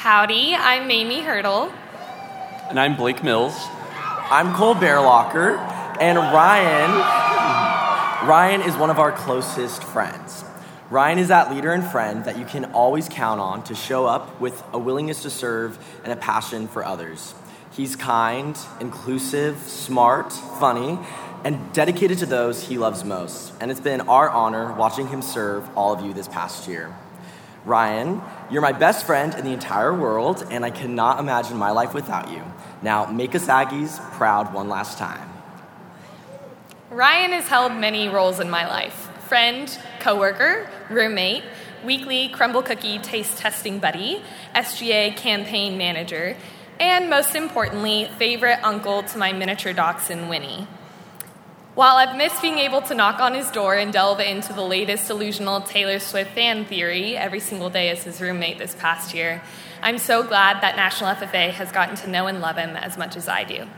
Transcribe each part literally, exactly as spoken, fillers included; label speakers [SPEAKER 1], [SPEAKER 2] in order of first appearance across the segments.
[SPEAKER 1] Howdy, I'm Mamie Hurdle.
[SPEAKER 2] And I'm Blake Mills.
[SPEAKER 3] I'm Cole Bearlocker. And Ryan, Ryan is one of our closest friends. Ryan is that leader and friend that you can always count on to show up with a willingness to serve and a passion for others. He's kind, inclusive, smart, funny, and dedicated to those he loves most. And it's been our honor watching him serve all of you this past year. Ryan, you're my best friend in the entire world, and I cannot imagine my life without you. Now, make us Aggies proud one last time.
[SPEAKER 1] Ryan has held many roles in my life. Friend, coworker, roommate, weekly crumble cookie taste testing buddy, S G A campaign manager, and most importantly, favorite uncle to my miniature dachshund, Winnie. While I've missed being able to knock on his door and delve into the latest delusional Taylor Swift fan theory every single day as his roommate this past year, I'm so glad that National F F A has gotten to know and love him as much as I do.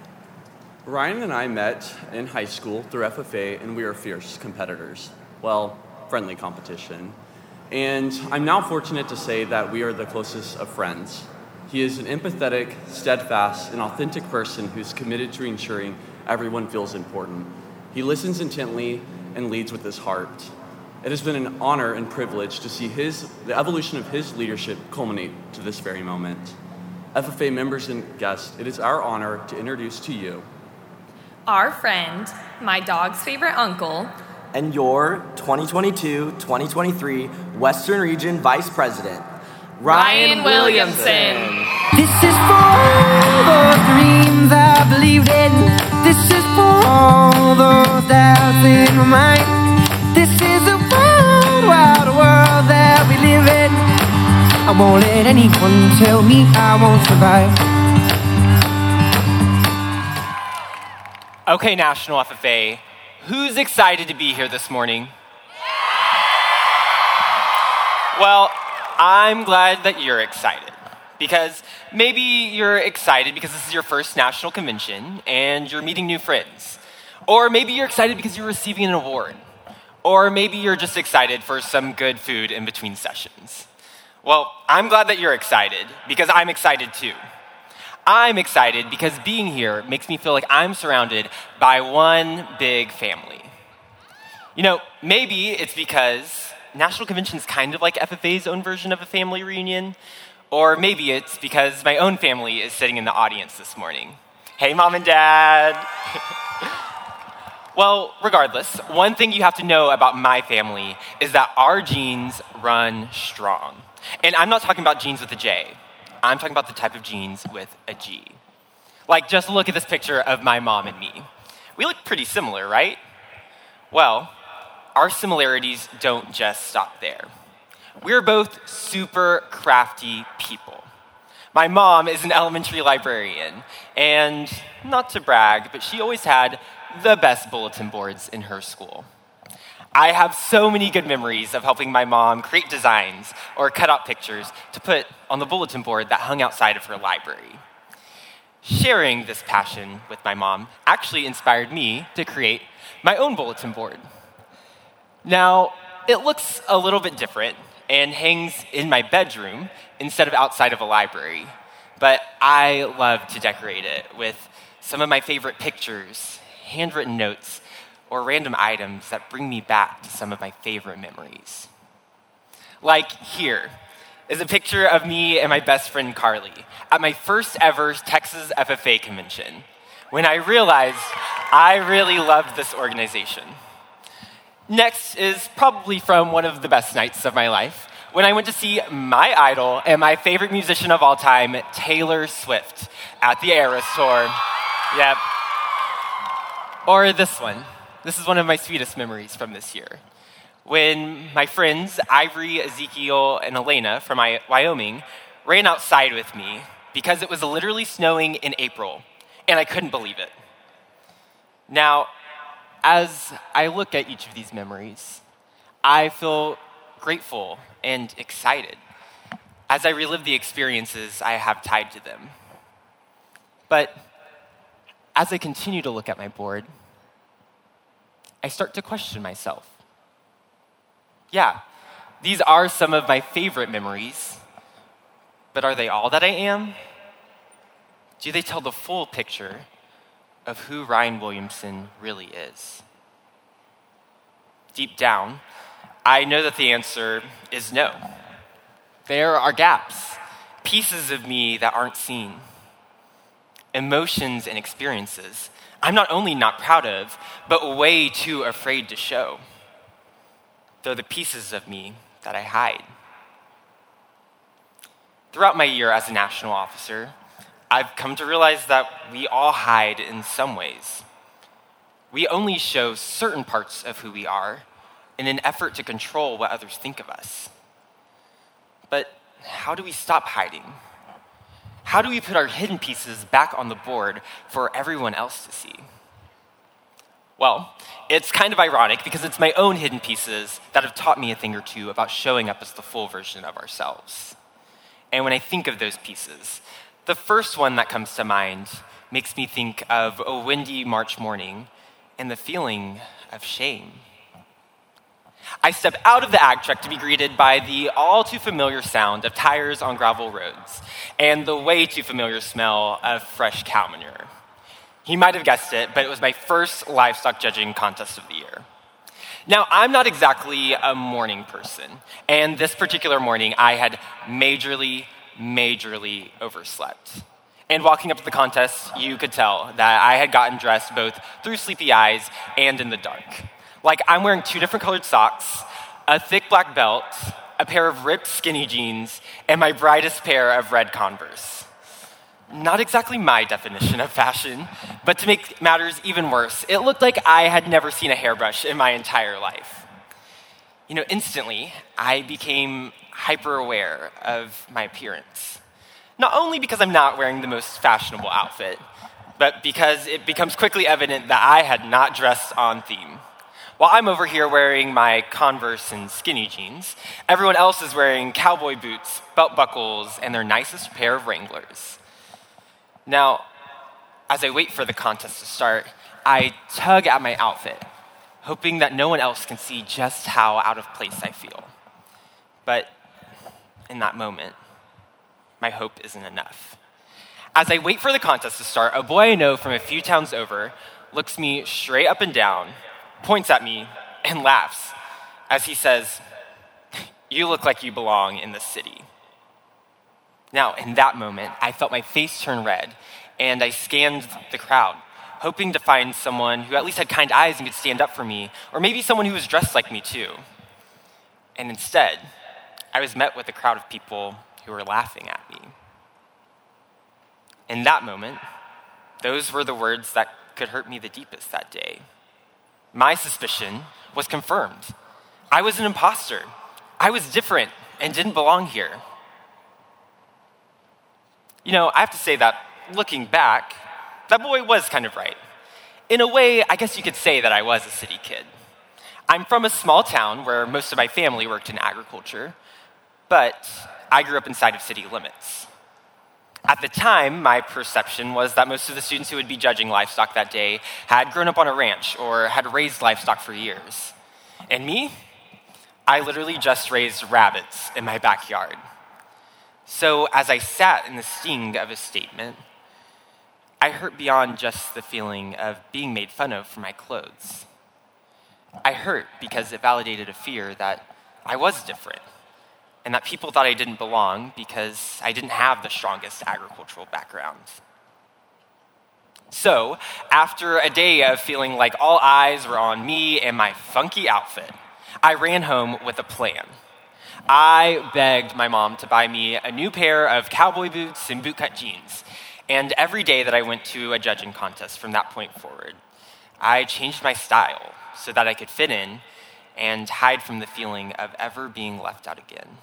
[SPEAKER 2] Ryan and I met in high school through F F A, and we were fierce competitors. Well, friendly competition. And I'm now fortunate to say that we are the closest of friends. He is an empathetic, steadfast, and authentic person who's committed to ensuring everyone feels important. He listens intently and leads with his heart. It has been an honor and privilege to see his, the evolution of his leadership culminate to this very moment. F F A members and guests, it is our honor to introduce to you
[SPEAKER 1] our friend, my dog's favorite uncle,
[SPEAKER 3] and your twenty twenty-two twenty twenty-three Western Region Vice President,
[SPEAKER 1] Ryan, Ryan Williamson.
[SPEAKER 3] Williamson.
[SPEAKER 4] This is for all those dreams I believed in. This is for all those doubts in my mind. This is a wild, wild world that we live in. I won't let anyone tell me I won't survive.
[SPEAKER 5] Okay, National F F A, who's excited to be here this morning? Well, I'm glad that you're excited, because maybe you're excited because this is your first national convention and you're meeting new friends. Or maybe you're excited because you're receiving an award. Or maybe you're just excited for some good food in between sessions. Well, I'm glad that you're excited, because I'm excited too. I'm excited because being here makes me feel like I'm surrounded by one big family. You know, maybe it's because National Convention is kind of like F F A's own version of a family reunion, or maybe it's because my own family is sitting in the audience this morning. Hey, Mom and Dad. Well, regardless, one thing you have to know about my family is that our genes run strong. And I'm not talking about genes with a J. I'm talking about the type of genes with a G. Like, just look at this picture of my mom and me. We look pretty similar, right? Well, our similarities don't just stop there. We're both super crafty people. My mom is an elementary librarian, and not to brag, but she always had the best bulletin boards in her school. I have so many good memories of helping my mom create designs or cut out pictures to put on the bulletin board that hung outside of her library. Sharing this passion with my mom actually inspired me to create my own bulletin board. Now, it looks a little bit different and hangs in my bedroom instead of outside of a library, but I love to decorate it with some of my favorite pictures, handwritten notes, or random items that bring me back to some of my favorite memories. Like here is a picture of me and my best friend Carly at my first ever Texas F F A convention, when I realized I really loved this organization. Next is probably from one of the best nights of my life, when I went to see my idol and my favorite musician of all time, Taylor Swift, at the Eras Tour. Yep. Or this one. This is one of my sweetest memories from this year. When my friends, Ivory, Ezekiel, and Elena from Wyoming, ran outside with me because it was literally snowing in April, and I couldn't believe it. Now, as I look at each of these memories, I feel grateful and excited as I relive the experiences I have tied to them. But as I continue to look at my board, I start to question myself. Yeah, these are some of my favorite memories, But are they all that I am? Do they tell the full picture of who Ryan Williamson really is? Deep down, I know that the answer is no. There are gaps, pieces of me that aren't seen, emotions and experiences I'm not only not proud of, but way too afraid to show. They're the pieces of me that I hide. Throughout my year as a national officer, I've come to realize that we all hide in some ways. We only show certain parts of who we are in an effort to control what others think of us. But how do we stop hiding? How do we put our hidden pieces back on the board for everyone else to see? Well, it's kind of ironic because it's my own hidden pieces that have taught me a thing or two about showing up as the full version of ourselves. And when I think of those pieces, the first one that comes to mind makes me think of a windy March morning and the feeling of shame. I step out of the ag truck to be greeted by the all too familiar sound of tires on gravel roads and the way too familiar smell of fresh cow manure. You might have guessed it, but it was my first livestock judging contest of the year. Now, I'm not exactly a morning person, and this particular morning I had majorly, majorly overslept. And walking up to the contest, you could tell that I had gotten dressed both through sleepy eyes and in the dark. Like, I'm wearing two different colored socks, a thick black belt, a pair of ripped skinny jeans, and my brightest pair of red Converse. Not exactly my definition of fashion, but to make matters even worse, it looked like I had never seen a hairbrush in my entire life. You know, instantly, I became hyper-aware of my appearance. Not only because I'm not wearing the most fashionable outfit, but because it becomes quickly evident that I had not dressed on theme. While I'm over here wearing my Converse and skinny jeans, everyone else is wearing cowboy boots, belt buckles, and their nicest pair of Wranglers. Now, as I wait for the contest to start, I tug at my outfit, hoping that no one else can see just how out of place I feel. But in that moment, my hope isn't enough. As I wait for the contest to start, a boy I know from a few towns over looks me straight up and down, points at me, and laughs as he says, "You look like you belong in this city." Now, in that moment, I felt my face turn red, and I scanned the crowd, hoping to find someone who at least had kind eyes and could stand up for me, or maybe someone who was dressed like me too. And instead, I was met with a crowd of people who were laughing at me. In that moment, those were the words that could hurt me the deepest that day. My suspicion was confirmed. I was an imposter. I was different and didn't belong here. You know, I have to say that looking back, that boy was kind of right. In a way, I guess you could say that I was a city kid. I'm from a small town where most of my family worked in agriculture, but I grew up inside of city limits. At the time, my perception was that most of the students who would be judging livestock that day had grown up on a ranch or had raised livestock for years. And me? I literally just raised rabbits in my backyard. So as I sat in the sting of his statement, I hurt beyond just the feeling of being made fun of for my clothes. I hurt because it validated a fear that I was different, and that people thought I didn't belong because I didn't have the strongest agricultural background. So, after a day of feeling like all eyes were on me and my funky outfit, I ran home with a plan. I begged my mom to buy me a new pair of cowboy boots and bootcut jeans, and every day that I went to a judging contest from that point forward, I changed my style so that I could fit in and hide from the feeling of ever being left out again.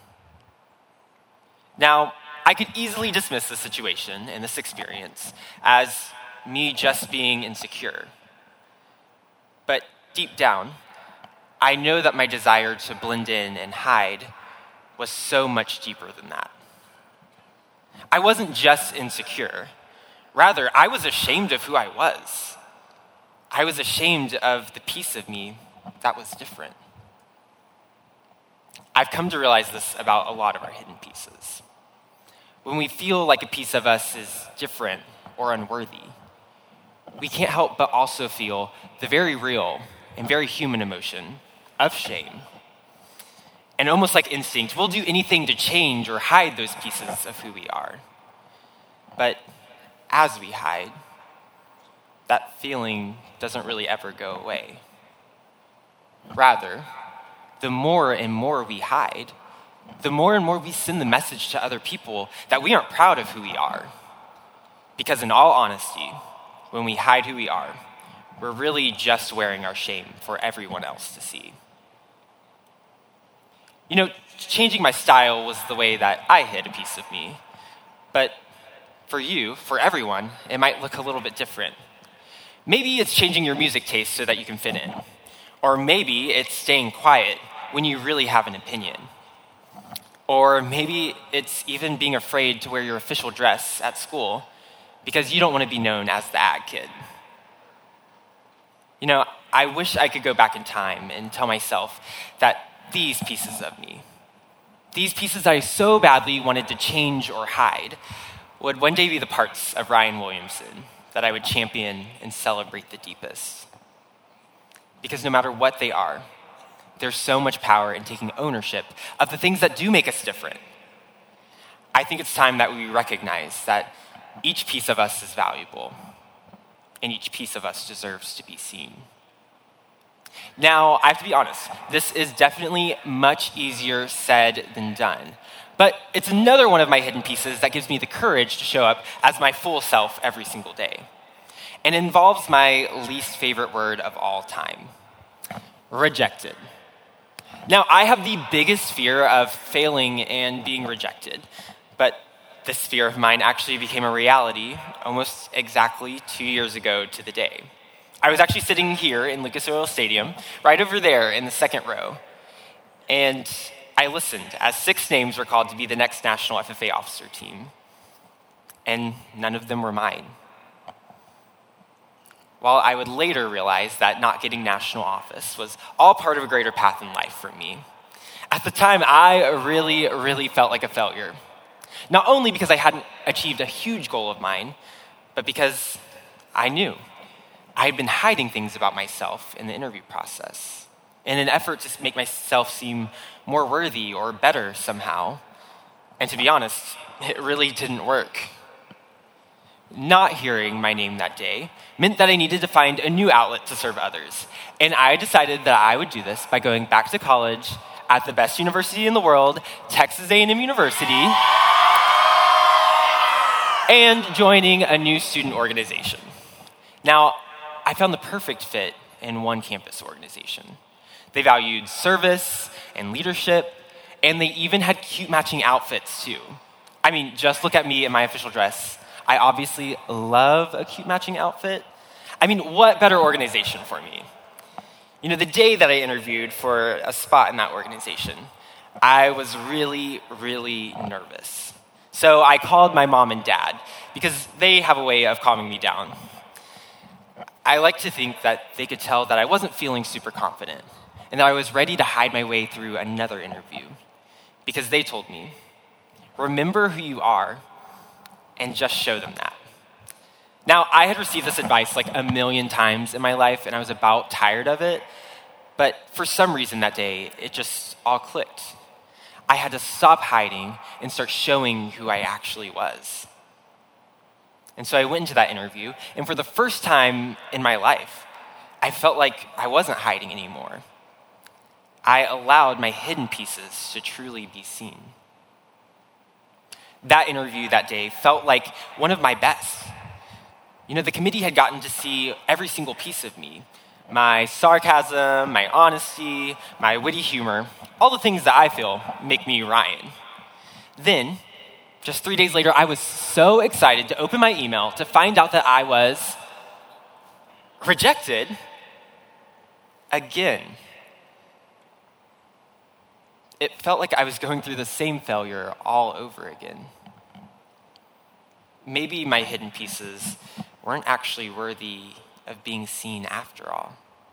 [SPEAKER 5] Now, I could easily dismiss this situation and this experience as me just being insecure. But deep down, I know that my desire to blend in and hide was so much deeper than that. I wasn't just insecure. Rather, I was ashamed of who I was. I was ashamed of the piece of me that was different. I've come to realize this about a lot of our hidden pieces. when we feel like a piece of us is different or unworthy, we can't help but also feel the very real and very human emotion of shame. And almost like instinct, we'll do anything to change or hide those pieces of who we are. But as we hide, that feeling doesn't really ever go away. Rather, the more and more we hide, the more and more we send the message to other people that we aren't proud of who we are. Because in all honesty, when we hide who we are, we're really just wearing our shame for everyone else to see. You know, changing my style was the way that I hid a piece of me. But for you, for everyone, it might look a little bit different. Maybe it's changing your music taste so that you can fit in. Or maybe it's staying quiet when you really have an opinion. Or maybe it's even being afraid to wear your official dress at school because you don't want to be known as the ag kid. You know, I wish I could go back in time and tell myself that these pieces of me, these pieces that I so badly wanted to change or hide, would one day be the parts of Ryan Williamson that I would champion and celebrate the deepest. Because no matter what they are, there's so much power in taking ownership of the things that do make us different. I think it's time that we recognize that each piece of us is valuable, and each piece of us deserves to be seen. Now, I have to be honest, this is definitely much easier said than done. But it's another one of my hidden pieces that gives me the courage to show up as my full self every single day. And it involves my least favorite word of all time, rejected. Now, I have the biggest fear of failing and being rejected, but this fear of mine actually became a reality almost exactly two years ago to the day. I was actually sitting here in Lucas Oil Stadium, right over there in the second row, and I listened as six names were called to be the next National F F A officer team, and none of them were mine. While I would later realize that not getting national office was all part of a greater path in life for me, at the time I really, really felt like a failure. Not only because I hadn't achieved a huge goal of mine, but because I knew I had been hiding things about myself in the interview process in an effort to make myself seem more worthy or better somehow. And to be honest, it really didn't work. Not hearing my name that day meant that I needed to find a new outlet to serve others. And I decided that I would do this by going back to college at the best university in the world, Texas A and M University, and joining a new student organization. Now, I found the perfect fit in one campus organization. They valued service and leadership, and they even had cute matching outfits too. I mean, just look at me in my official dress. I obviously love a cute matching outfit. I mean, what better organization for me? You know, the day that I interviewed for a spot in that organization, I was really, really nervous. So I called my mom and dad because they have a way of calming me down. I like to think that they could tell that I wasn't feeling super confident and that I was ready to hide my way through another interview because they told me, remember who you are and just show them that. Now, I had received this advice like a million times in my life and I was about tired of it, but for some reason that day, it just all clicked. I had to stop hiding and start showing who I actually was. And so I went into that interview, and for the first time in my life, I felt like I wasn't hiding anymore. I allowed my hidden pieces to truly be seen. That interview that day felt like one of my best. You know, the committee had gotten to see every single piece of me. My sarcasm, my honesty, my witty humor, all the things that I feel make me Ryan. Then, just three days later, I was so excited to open my email to find out that I was rejected again. It felt like I was going through the same failure all over again. Maybe my hidden pieces weren't actually worthy of being seen after all.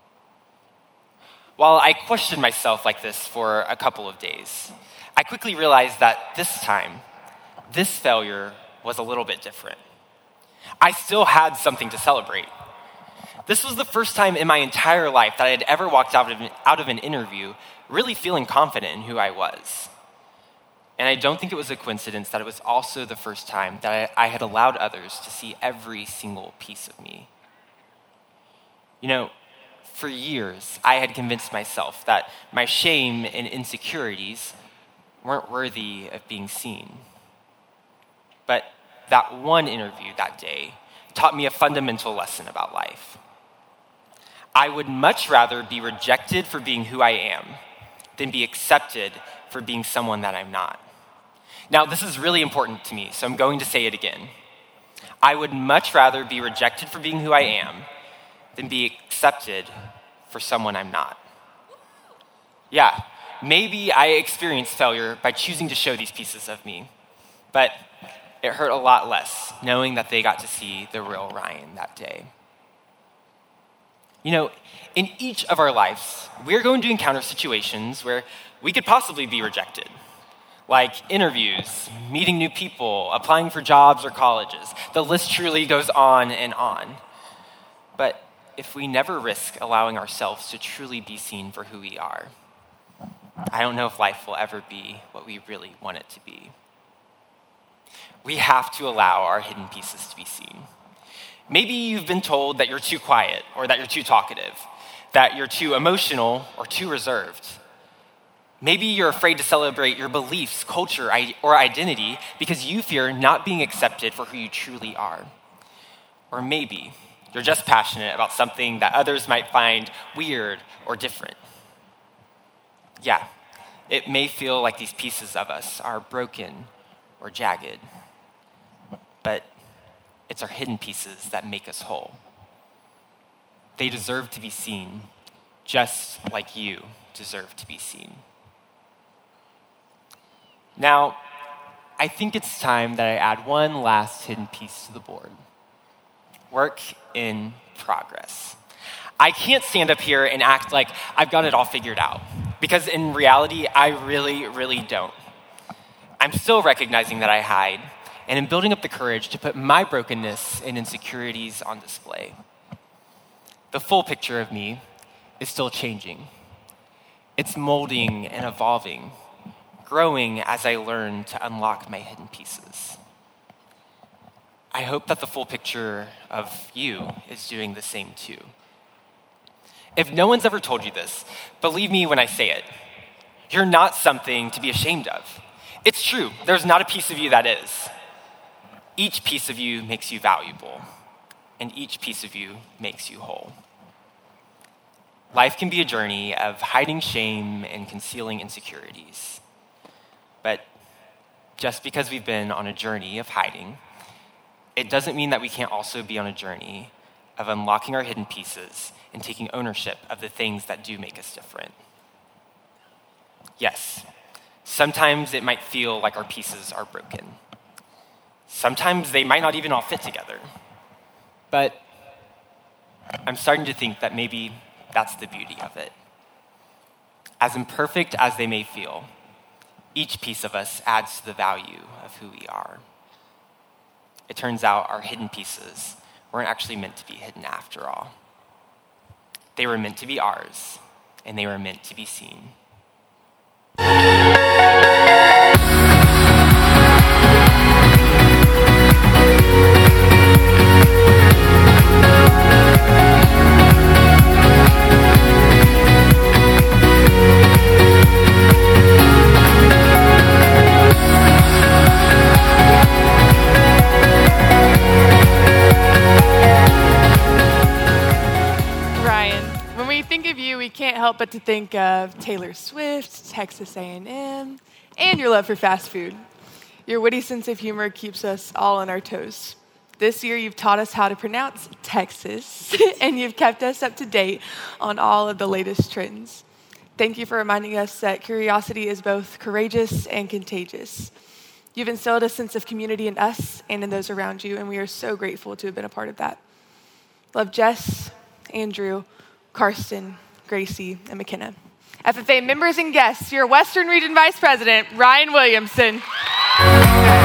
[SPEAKER 5] While I questioned myself like this for a couple of days, I quickly realized that this time, this failure was a little bit different. I still had something to celebrate. This was the first time in my entire life that I had ever walked out of, out of an interview really feeling confident in who I was. And I don't think it was a coincidence that it was also the first time that I, I had allowed others to see every single piece of me. You know, for years, I had convinced myself that my shame and insecurities weren't worthy of being seen. But that one interview that day taught me a fundamental lesson about life. I would much rather be rejected for being who I am than be accepted for being someone that I'm not. Now, this is really important to me, so I'm going to say it again. I would much rather be rejected for being who I am than be accepted for someone I'm not. Yeah, maybe I experienced failure by choosing to show these pieces of me, but it hurt a lot less knowing that they got to see the real Ryan that day. You know, in each of our lives, we're going to encounter situations where we could possibly be rejected, like interviews, meeting new people, applying for jobs or colleges. The list truly goes on and on. But if we never risk allowing ourselves to truly be seen for who we are, I don't know if life will ever be what we really want it to be. We have to allow our hidden pieces to be seen. Maybe you've been told that you're too quiet or that you're too talkative, that you're too emotional or too reserved. Maybe you're afraid to celebrate your beliefs, culture, or identity because you fear not being accepted for who you truly are. Or maybe you're just passionate about something that others might find weird or different. Yeah, it may feel like these pieces of us are broken or jagged, but it's our hidden pieces that make us whole. They deserve to be seen, just like you deserve to be seen. Now, I think it's time that I add one last hidden piece to the board. Work in progress. I can't stand up here and act like I've got it all figured out, because in reality, I really, really don't. I'm still recognizing that I hide, and in building up the courage to put my brokenness and insecurities on display. The full picture of me is still changing. It's molding and evolving, growing as I learn to unlock my hidden pieces. I hope that the full picture of you is doing the same too. If no one's ever told you this, believe me when I say it. You're not something to be ashamed of. It's true, there's not a piece of you that is. Each piece of you makes you valuable, and each piece of you makes you whole. Life can be a journey of hiding shame and concealing insecurities. But just because we've been on a journey of hiding, it doesn't mean that we can't also be on a journey of unlocking our hidden pieces and taking ownership of the things that do make us different. Yes, sometimes it might feel like our pieces are broken. Sometimes they might not even all fit together. But I'm starting to think that maybe that's the beauty of it. As imperfect as they may feel, each piece of us adds to the value of who we are. It turns out our hidden pieces weren't actually meant to be hidden after all. They were meant to be ours, and they were meant to be seen.
[SPEAKER 6] We can't help but to think of Taylor Swift, Texas A and M, and your love for fast food. Your witty sense of humor keeps us all on our toes. This year, you've taught us how to pronounce Texas, and you've kept us up to date on all of the latest trends. Thank you for reminding us that curiosity is both courageous and contagious. You've instilled a sense of community in us and in those around you, and we are so grateful to have been a part of that. Love Jess, Andrew, Karsten, Gracie, and McKenna. F F A members and guests, your Western Region Vice President, Ryan Williamson.